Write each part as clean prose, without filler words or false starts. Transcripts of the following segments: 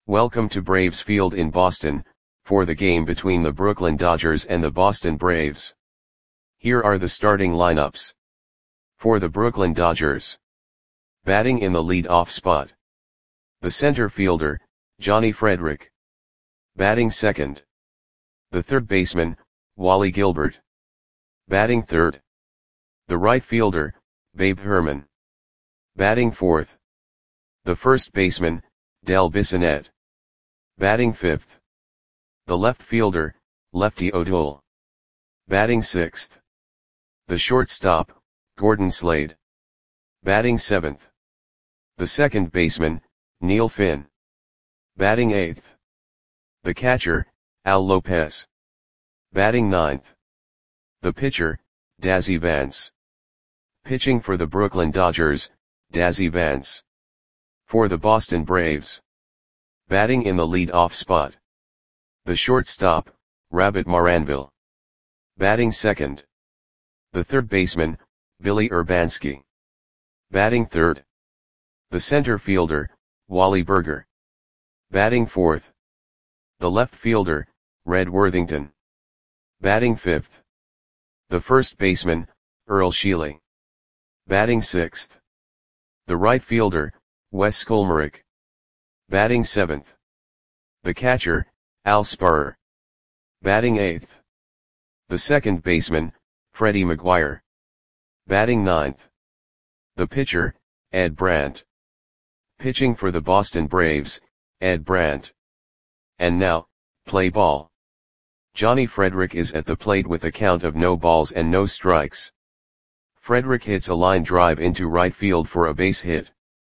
Welcome to Braves Field in Boston, for the game between the Brooklyn Dodgers and the Boston Braves. Here are the starting lineups. For the Brooklyn Dodgers. Batting in the lead-off spot. The center fielder, Johnny Frederick. Batting second. The third baseman, Wally Gilbert. Batting third. The right fielder, Babe Herman. Batting fourth. The first baseman, Del Bissonette. Batting fifth. The left fielder, Lefty O'Toole. Batting sixth. The shortstop, Gordon Slade. Batting seventh. The second baseman, Neil Finn. Batting eighth. The catcher, Al Lopez. Batting ninth. The pitcher, Dazzy Vance. Pitching for the Brooklyn Dodgers, Dazzy Vance. For the Boston Braves. Batting in the lead-off spot. The shortstop, Rabbit Maranville. Batting second. The third baseman, Billy Urbanski. Batting third. The center fielder, Wally Burger. Batting fourth. The left fielder, Red Worthington. Batting fifth. The first baseman, Earl Sheely. Batting sixth. The right fielder, Wes Skolmerick. Batting seventh. The catcher, Al Sparrer. Batting eighth. The second baseman, Freddie McGuire. Batting ninth. The pitcher, Ed Brandt. Pitching for the Boston Braves, Ed Brandt. And now, play ball. Johnny Frederick is at the plate with a count of no balls and no strikes. Frederick hits a line drive into right field for a base hit.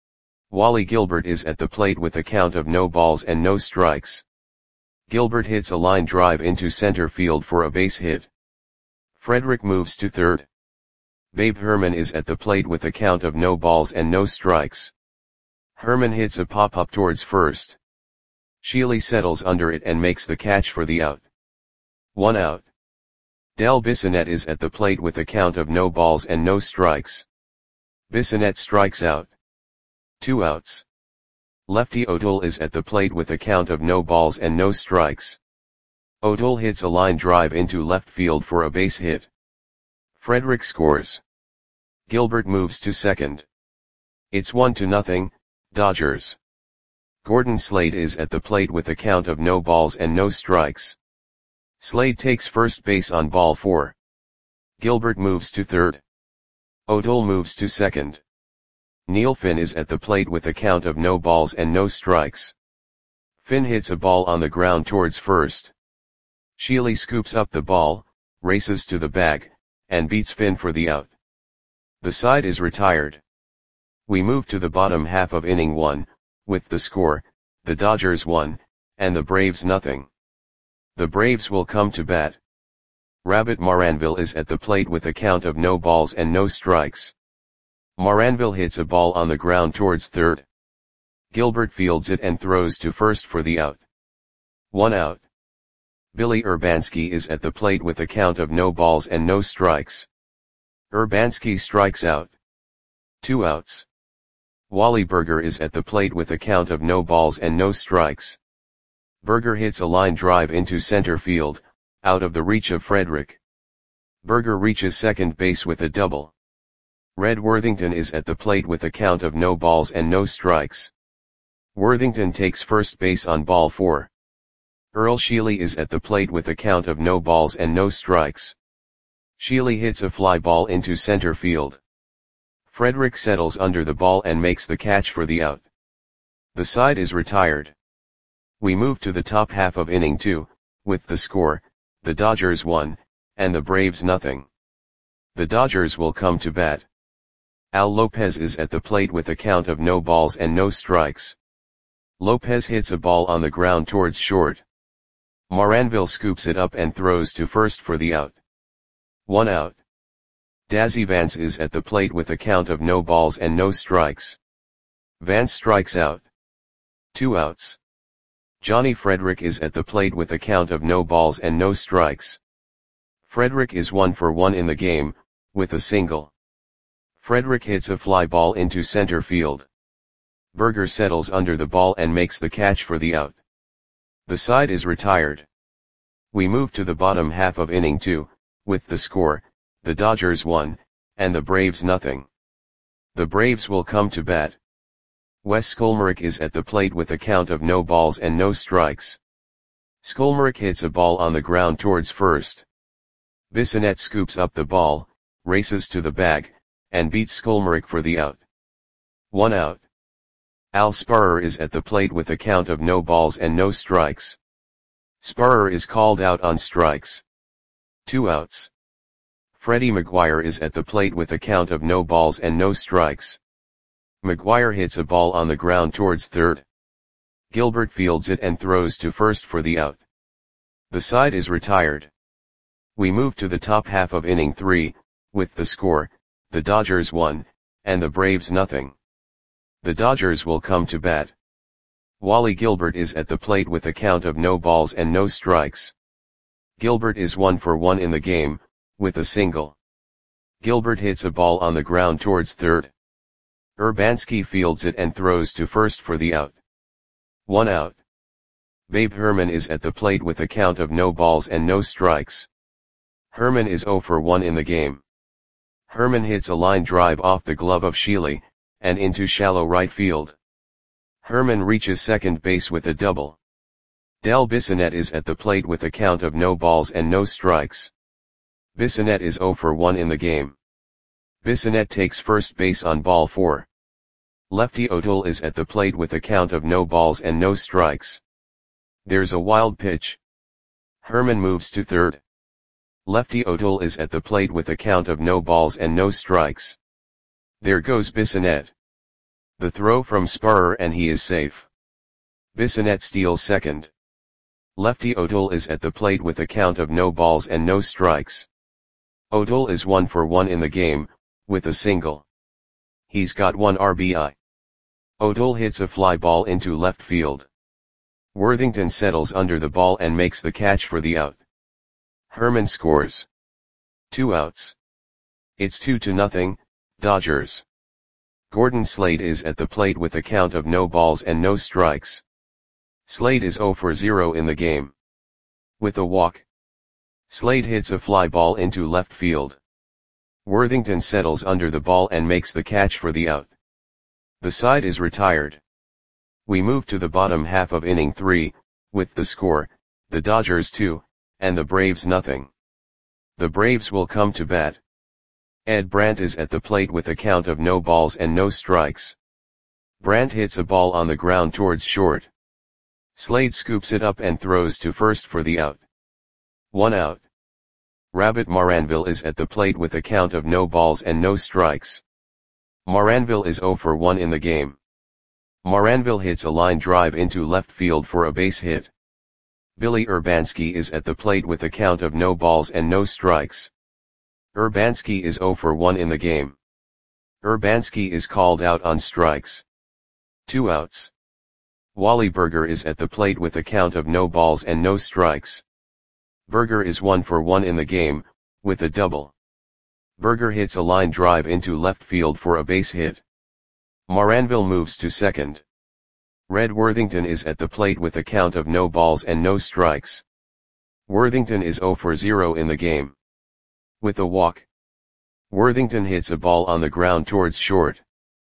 Wally Gilbert is at the plate with a count of no balls and no strikes. Gilbert hits a line drive into center field for a base hit. Frederick moves to third. Babe Herman is at the plate with a count of no balls and no strikes. Herman hits a pop-up towards first. Sheely settles under it and makes the catch for the out. 1 out. Del Bissonette is at the plate with a count of no balls and no strikes. Bissonette strikes out. 2 outs. Lefty O'Toole is at the plate with a count of no balls and no strikes. O'Toole hits a line drive into left field for a base hit. Frederick scores. Gilbert moves to second. It's 1-0, Dodgers. Gordon Slade is at the plate with a count of no balls and no strikes. Slade takes first base on ball 4. Gilbert moves to third. O'Toole moves to second. Neil Finn is at the plate with a count of no balls and no strikes. Finn hits a ball on the ground towards first. Sheely scoops up the ball, races to the bag, and beats Finn for the out. The side is retired. We move to the bottom half of inning 1, with the score, the Dodgers 1, and the Braves nothing. The Braves will come to bat. Rabbit Maranville is at the plate with a count of no balls and no strikes. Maranville hits a ball on the ground towards third. Gilbert fields it and throws to first for the out. 1 out. Billy Urbanski is at the plate with a count of no balls and no strikes. Urbanski strikes out. 2 outs. Wally Burger is at the plate with a count of no balls and no strikes. Burger hits a line drive into center field, out of the reach of Frederick. Burger reaches second base with a double. Red Worthington is at the plate with a count of no balls and no strikes. Worthington takes first base on ball 4. Earl Sheely is at the plate with a count of no balls and no strikes. Sheely hits a fly ball into center field. Frederick settles under the ball and makes the catch for the out. The side is retired. We move to the top half of inning 2, with the score, the Dodgers 1, and the Braves nothing. The Dodgers will come to bat. Al Lopez is at the plate with a count of no balls and no strikes. Lopez hits a ball on the ground towards short. Maranville scoops it up and throws to first for the out. 1 out. Dazzy Vance is at the plate with a count of no balls and no strikes. Vance strikes out. 2 outs. Johnny Frederick is at the plate with a count of no balls and no strikes. Frederick is 1 for 1 in the game, with a single. Frederick hits a fly ball into center field. Berger settles under the ball and makes the catch for the out. The side is retired. We move to the bottom half of inning 2, with the score, the Dodgers 1, and the Braves nothing. The Braves will come to bat. Wes Skolmarek is at the plate with a count of no balls and no strikes. Skolmarek hits a ball on the ground towards first. Bissonette scoops up the ball, races to the bag, and beats Skolmarek for the out. 1 out. Al Sparrer is at the plate with a count of no balls and no strikes. Sparrer is called out on strikes. 2 outs. Freddie McGuire is at the plate with a count of no balls and no strikes. McGuire hits a ball on the ground towards third. Gilbert fields it and throws to first for the out. The side is retired. We move to the top half of inning 3, with the score, the Dodgers 1, and the Braves nothing. The Dodgers will come to bat. Wally Gilbert is at the plate with a count of no balls and no strikes. Gilbert is 1 for 1 in the game, with a single. Gilbert hits a ball on the ground towards third. Urbanski fields it and throws to first for the out. 1 out. Babe Herman is at the plate with a count of no balls and no strikes. Herman is 0 for 1 in the game. Herman hits a line drive off the glove of Sheely, and into shallow right field. Herman reaches second base with a double. Del Bissonette is at the plate with a count of no balls and no strikes. Bissonette is 0 for 1 in the game. Bissonette takes first base on ball 4. Lefty O'Toole is at the plate with a count of no balls and no strikes. There's a wild pitch. Herman moves to third. Lefty O'Toole is at the plate with a count of no balls and no strikes. There goes Bissonette. The throw from Sparrer and he is safe. Bissonette steals second. Lefty O'Toole is at the plate with a count of no balls and no strikes. O'Toole is 1 for 1 in the game, with a single. He's got 1 RBI. O'Toole hits a fly ball into left field. Worthington settles under the ball and makes the catch for the out. Herman scores. 2 outs. It's 2-0, Dodgers. Gordon Slade is at the plate with a count of no balls and no strikes. Slade is 0 for 0 in the game. With a walk. Slade hits a fly ball into left field. Worthington settles under the ball and makes the catch for the out. The side is retired. We move to the bottom half of inning 3, with the score, the Dodgers 2, and the Braves nothing. The Braves will come to bat. Ed Brandt is at the plate with a count of no balls and no strikes. Brandt hits a ball on the ground towards short. Slade scoops it up and throws to first for the out. 1 out. Rabbit Maranville is at the plate with a count of no balls and no strikes. Maranville is 0 for 1 in the game. Maranville hits a line drive into left field for a base hit. Billy Urbanski is at the plate with a count of no balls and no strikes. Urbanski is 0 for 1 in the game. Urbanski is called out on strikes. 2 outs. Wally Berger is at the plate with a count of no balls and no strikes. Berger is 1 for 1 in the game, with a double. Berger hits a line drive into left field for a base hit. Maranville moves to second. Red Worthington is at the plate with a count of no balls and no strikes. Worthington is 0 for 0 in the game. With a walk. Worthington hits a ball on the ground towards short.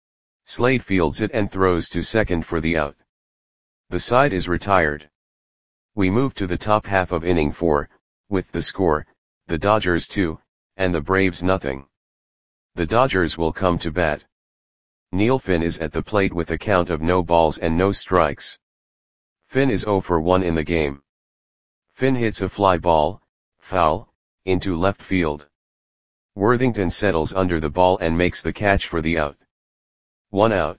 Slade fields it and throws to second for the out. The side is retired. We move to the top half of inning 4, with the score, the Dodgers 2, and the Braves nothing. The Dodgers will come to bat. Neil Finn is at the plate with a count of no balls and no strikes. Finn is 0 for 1 in the game. Finn hits a fly ball, foul, into left field. Worthington settles under the ball and makes the catch for the out. 1 out.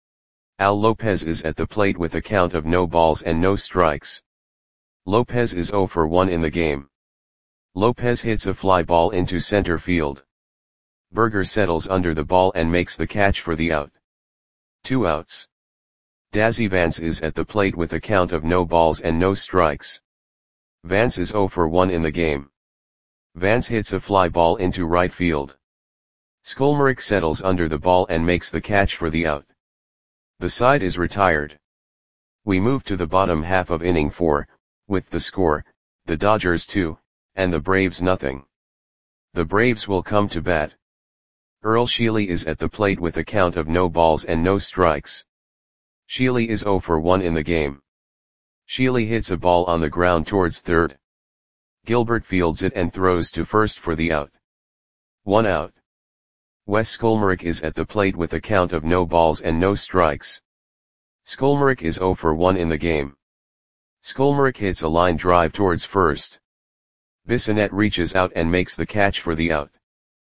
Al Lopez is at the plate with a count of no balls and no strikes. Lopez is 0 for 1 in the game. Lopez hits a fly ball into center field. Berger settles under the ball and makes the catch for the out. 2 outs. Dazzy Vance is at the plate with a count of no balls and no strikes. Vance is 0 for 1 in the game. Vance hits a fly ball into right field. Skolmarek settles under the ball and makes the catch for the out. The side is retired. We move to the bottom half of inning 4, with the score, the Dodgers 2, and the Braves nothing. The Braves will come to bat. Earl Sheely is at the plate with a count of no balls and no strikes. Sheely is 0 for 1 in the game. Sheely hits a ball on the ground towards third. Gilbert fields it and throws to first for the out. 1 out. Wes Skolmarek is at the plate with a count of no balls and no strikes. Skolmarek is 0 for 1 in the game. Skolmarek hits a line drive towards first. Bissonette reaches out and makes the catch for the out.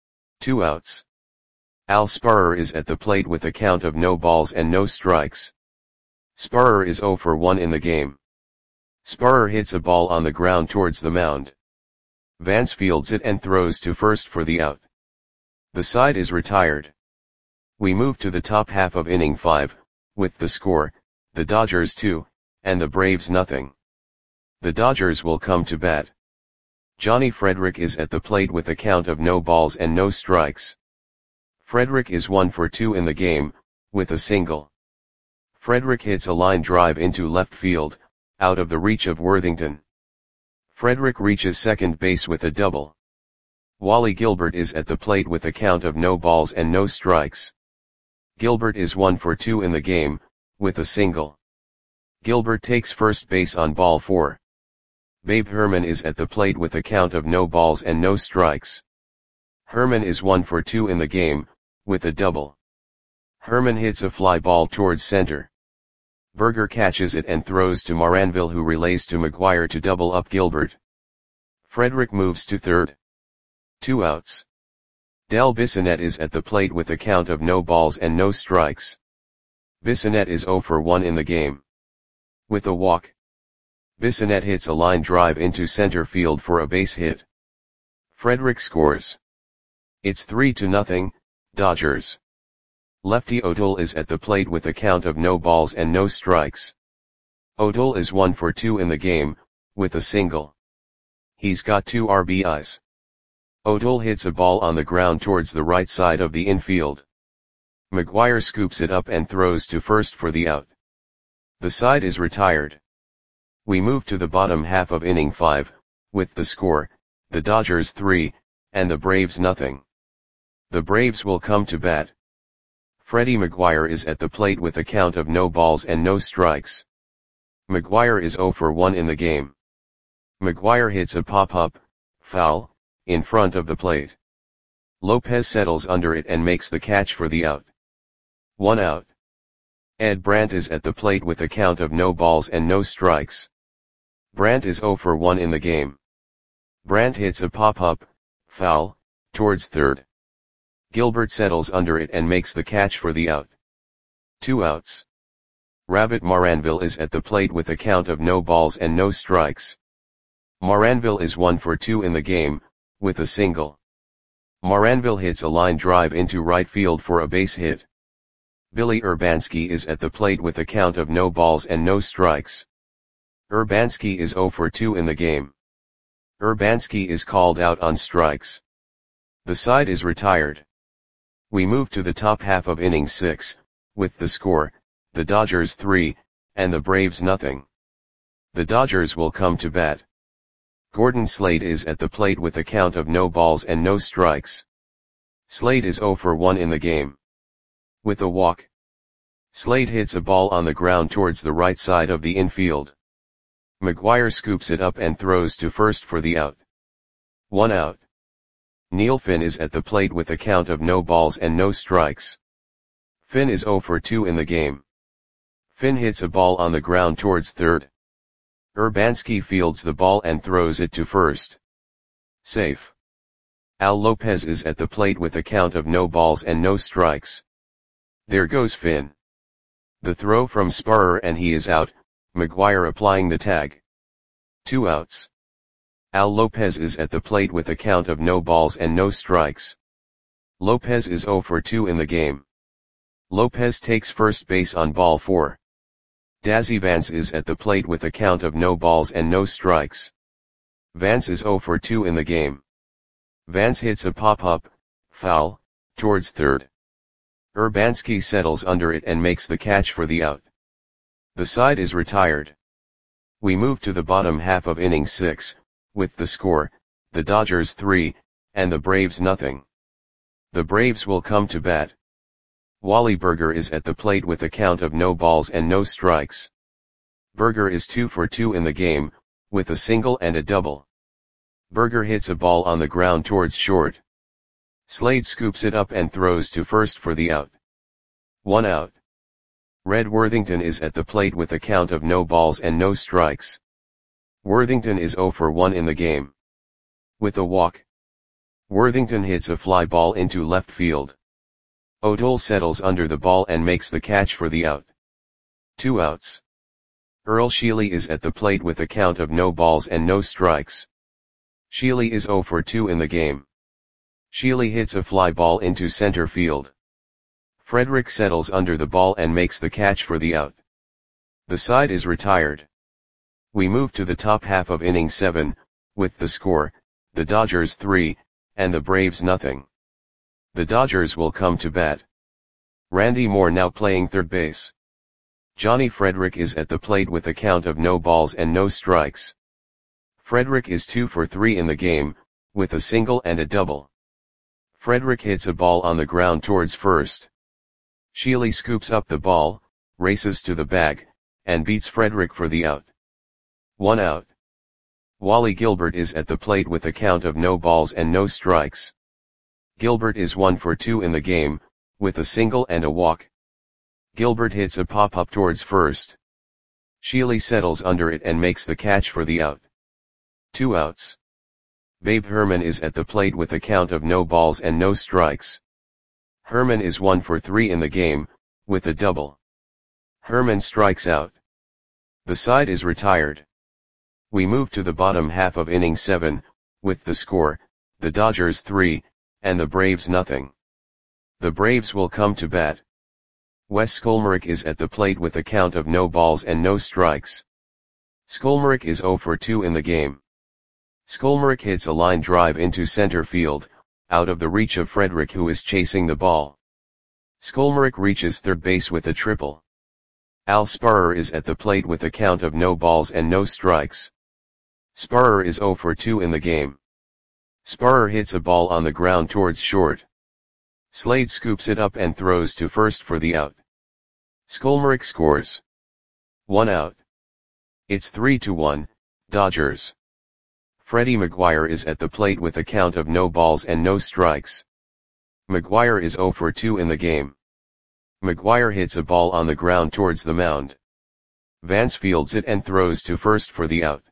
2 outs. Al Sparrer is at the plate with a count of no balls and no strikes. Sparrer is 0 for 1 in the game. Sparrer hits a ball on the ground towards the mound. Vance fields it and throws to first for the out. The side is retired. We move to the top half of inning 5, with the score, the Dodgers 2, and the Braves nothing. The Dodgers will come to bat. Johnny Frederick is at the plate with a count of no balls and no strikes. Frederick is 1 for 2 in the game, with a single. Frederick hits a line drive into left field, out of the reach of Worthington. Frederick reaches second base with a double. Wally Gilbert is at the plate with a count of no balls and no strikes. Gilbert is 1 for 2 in the game, with a single. Gilbert takes first base on ball 4. Babe Herman is at the plate with a count of no balls and no strikes. Herman is 1 for 2 in the game, with a double. Herman hits a fly ball towards center. Berger catches it and throws to Moranville, who relays to McGuire to double up Gilbert. Frederick moves to third. 2 outs. Del Bissonette is at the plate with a count of no balls and no strikes. Bissonette is 0 for 1 in the game. With a walk. Bissonette hits a line drive into center field for a base hit. Frederick scores. It's 3-0, Dodgers. Lefty O'Toole is at the plate with a count of no balls and no strikes. O'Toole is 1 for 2 in the game, with a single. He's got 2 RBIs. O'Toole hits a ball on the ground towards the right side of the infield. McGuire scoops it up and throws to first for the out. The side is retired. We move to the bottom half of inning 5, with the score, the Dodgers 3, and the Braves nothing. The Braves will come to bat. Freddie McGuire is at the plate with a count of no balls and no strikes. McGuire is 0 for 1 in the game. McGuire hits a pop-up, foul, in front of the plate. Lopez settles under it and makes the catch for the out. 1 out. Ed Brandt is at the plate with a count of no balls and no strikes. Brandt is 0 for 1 in the game. Brandt hits a pop-up, foul, towards third. Gilbert settles under it and makes the catch for the out. 2 outs. Rabbit Moranville is at the plate with a count of no balls and no strikes. Moranville is 1 for 2 in the game, with a single. Moranville hits a line drive into right field for a base hit. Billy Urbanski is at the plate with a count of no balls and no strikes. Urbanski is 0 for 2 in the game. Urbanski is called out on strikes. The side is retired. We move to the top half of inning 6, with the score, the Dodgers 3, and the Braves nothing. The Dodgers will come to bat. Gordon Slade is at the plate with a count of no balls and no strikes. Slade is 0 for 1 in the game. With a walk. Slade hits a ball on the ground towards the right side of the infield. McGuire scoops it up and throws to first for the out. 1 out. Neil Finn is at the plate with a count of no balls and no strikes. Finn is 0 for 2 in the game. Finn hits a ball on the ground towards third. Urbanski fields the ball and throws it to first. Safe. Al Lopez is at the plate with a count of no balls and no strikes. There goes Finn. The throw from Sparrer and he is out, McGuire applying the tag. 2 outs. Al Lopez is at the plate with a count of no balls and no strikes. Lopez is 0 for 2 in the game. Lopez takes first base on ball 4. Dazzy Vance is at the plate with a count of no balls and no strikes. Vance is 0 for 2 in the game. Vance hits a pop-up, foul, towards third. Urbanski settles under it and makes the catch for the out. The side is retired. We move to the bottom half of inning 6, with the score, the Dodgers 3, and the Braves nothing. The Braves will come to bat. Wally Burger is at the plate with a count of no balls and no strikes. Burger is 2 for 2 in the game, with a single and a double. Burger hits a ball on the ground towards short. Slade scoops it up and throws to first for the out. 1 out. Red Worthington is at the plate with a count of no balls and no strikes. Worthington is 0 for 1 in the game. With a walk, Worthington hits a fly ball into left field. O'Toole settles under the ball and makes the catch for the out. 2 outs. Earl Sheely is at the plate with a count of no balls and no strikes. Sheely is 0 for 2 in the game. Sheely hits a fly ball into center field. Frederick settles under the ball and makes the catch for the out. The side is retired. We move to the top half of inning 7, with the score, the Dodgers 3, and the Braves nothing. The Dodgers will come to bat. Randy Moore now playing third base. Johnny Frederick is at the plate with a count of no balls and no strikes. Frederick is 2 for 3 in the game, with a single and a double. Frederick hits a ball on the ground towards first. Sheely scoops up the ball, races to the bag, and beats Frederick for the out. 1 out. Wally Gilbert is at the plate with a count of no balls and no strikes. Gilbert is 1 for 2 in the game, with a single and a walk. Gilbert hits a pop-up towards first. Sheely settles under it and makes the catch for the out. 2 outs. Babe Herman is at the plate with a count of no balls and no strikes. Herman is 1 for 3 in the game, with a double. Herman strikes out. The side is retired. We move to the bottom half of inning 7, with the score, the Dodgers 3, and the Braves nothing. The Braves will come to bat. Wes Skolmarek is at the plate with a count of no balls and no strikes. Skolmarek is 0 for 2 in the game. Skolmarek hits a line drive into center field, out of the reach of Frederick, who is chasing the ball. Skolmarek reaches third base with a triple. Al Sparrer is at the plate with a count of no balls and no strikes. Sparrer is 0 for 2 in the game. Sparrer hits a ball on the ground towards short. Slade scoops it up and throws to first for the out. Skolmarek scores. 1 out. It's 3-1, Dodgers. Freddie McGuire is at the plate with a count of no balls and no strikes. McGuire is 0 for 2 in the game. McGuire hits a ball on the ground towards the mound. Vance fields it and throws to first for the out.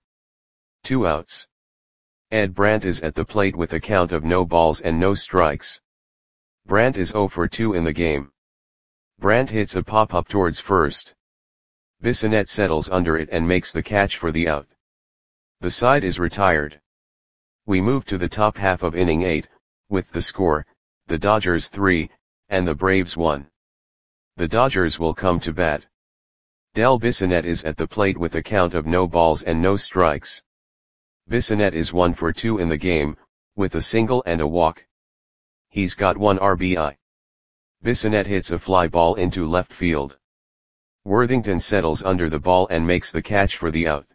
2 outs. Ed Brandt is at the plate with a count of no balls and no strikes. Brandt is 0 for 2 in the game. Brandt hits a pop-up towards first. Bissonette settles under it and makes the catch for the out. The side is retired. We move to the top half of inning 8, with the score, the Dodgers 3, and the Braves 1. The Dodgers will come to bat. Del Bissonette is at the plate with a count of no balls and no strikes. Bissonette is 1 for 2 in the game, with a single and a walk. He's got 1 RBI. Bissonette hits a fly ball into left field. Worthington settles under the ball and makes the catch for the out.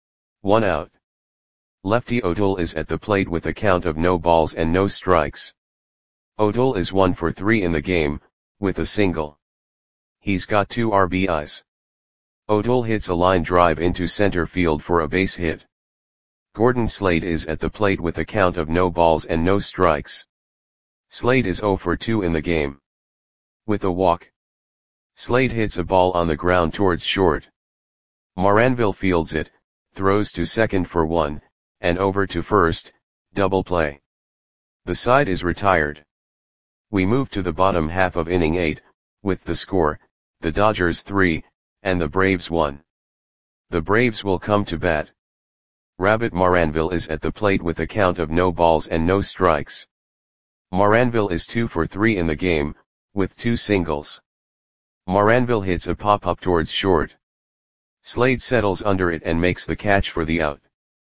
1 out. Lefty O'Toole is at the plate with a count of no balls and no strikes. O'Toole is 1 for 3 in the game, with a single. He's got 2 RBIs. O'Toole hits a line drive into center field for a base hit. Gordon Slade is at the plate with a count of no balls and no strikes. Slade is 0 for 2 in the game. With a walk, Slade hits a ball on the ground towards short. Moranville fields it, throws to second for 1, and over to first, double play. The side is retired. We move to the bottom half of inning 8, with the score, the Dodgers 3, and the Braves 1. The Braves will come to bat. Rabbit Moranville is at the plate with a count of no balls and no strikes. Moranville is 2 for 3 in the game, with 2 singles. Moranville hits a pop-up towards short. Slade settles under it and makes the catch for the out.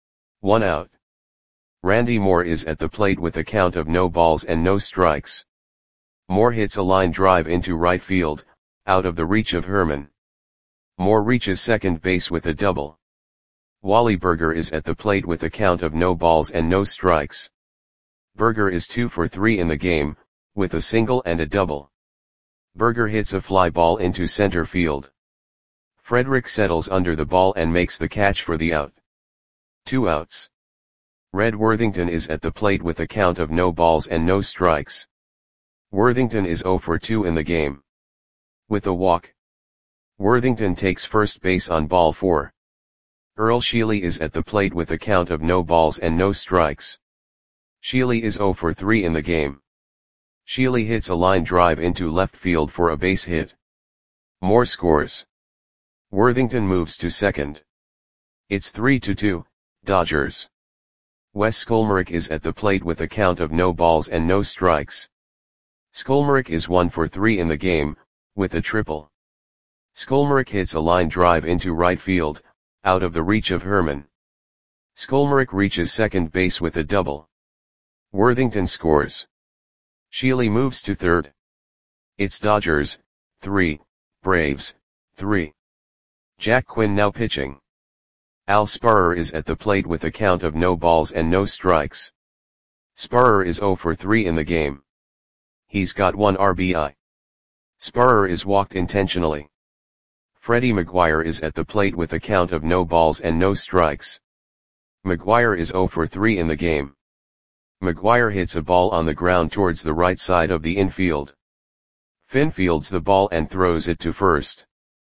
1 out. Randy Moore is at the plate with a count of no balls and no strikes. Moore hits a line drive into right field, out of the reach of Herman. Moore reaches second base with a double. Wally Burger is at the plate with a count of no balls and no strikes. Burger is 2 for 3 in the game, with a single and a double. Burger hits a fly ball into center field. Frederick settles under the ball and makes the catch for the out. 2 outs. Red Worthington is at the plate with a count of no balls and no strikes. Worthington is 0 for 2 in the game. With a walk, Worthington takes first base on ball 4. Earl Sheely is at the plate with a count of no balls and no strikes. Sheely is 0 for 3 in the game. Sheely hits a line drive into left field for a base hit. Moore scores. Worthington moves to second. It's 3-2, Dodgers. Wes Skolmarek is at the plate with a count of no balls and no strikes. Skolmarek is 1 for 3 in the game, with a triple. Skolmarek hits a line drive into right field, out of the reach of Herman. Skolmarek reaches second base with a double. Worthington scores. Sheely moves to third. It's Dodgers, 3, Braves, 3. Jack Quinn now pitching. Al Sparrer is at the plate with a count of no balls and no strikes. Sparrer is 0 for 3 in the game. He's got 1 RBI. Sparrer is walked intentionally. Freddie McGuire is at the plate with a count of no balls and no strikes. McGuire is 0 for 3 in the game. McGuire hits a ball on the ground towards the right side of the infield. Finn fields the ball and throws it to first.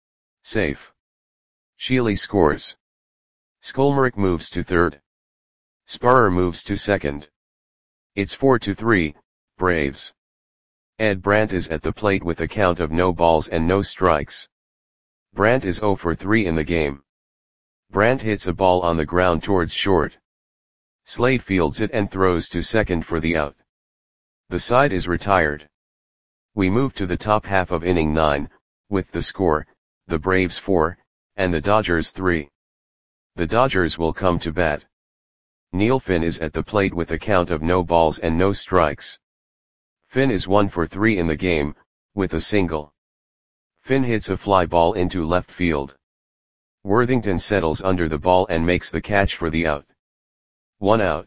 Safe. Sheely scores. Skolmarek moves to third. Sparrer moves to second. It's 4-3, Braves. Ed Brandt is at the plate with a count of no balls and no strikes. Brandt is 0 for 3 in the game. Brandt hits a ball on the ground towards short. Slade fields it and throws to second for the out. The side is retired. We move to the top half of inning 9, with the score, the Braves 4, and the Dodgers 3. The Dodgers will come to bat. Neil Finn is at the plate with a count of no balls and no strikes. Finn is 1 for 3 in the game, with a single. Finn hits a fly ball into left field. Worthington settles under the ball and makes the catch for the out. 1 out.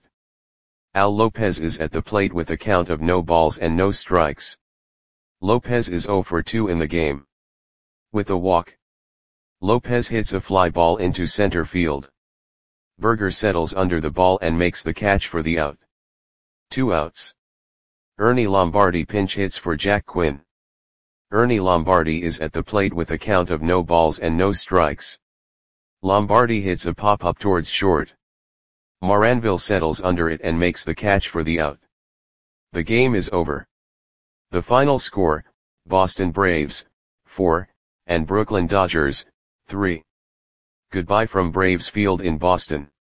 Al Lopez is at the plate with a count of no balls and no strikes. Lopez is 0 for 2 in the game. With a walk, Lopez hits a fly ball into center field. Burger settles under the ball and makes the catch for the out. 2 outs. Ernie Lombardi pinch hits for Jack Quinn. Ernie Lombardi is at the plate with a count of no balls and no strikes. Lombardi hits a pop-up towards short. Moranville settles under it and makes the catch for the out. The game is over. The final score, Boston Braves, 4, and Brooklyn Dodgers, 3. Goodbye from Braves Field in Boston.